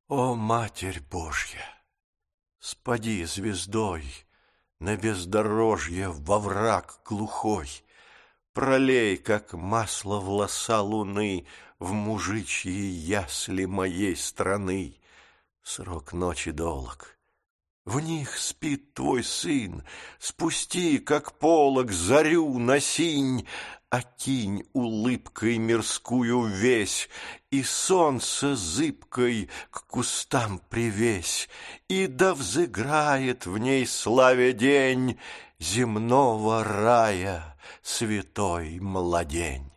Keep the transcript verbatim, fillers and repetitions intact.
О, Матерь Божья, спади звездой на бездорожье во враг глухой, пролей, как масло в лоса луны, в мужичьи ясли моей страны. Срок ночи долог, в них спит твой сын, спусти, как полог, зарю на синь, окинь улыбкой мирскую весь, и солнце зыбкой к кустам привесь, и да взыграет в ней славе день земного рая святой младень.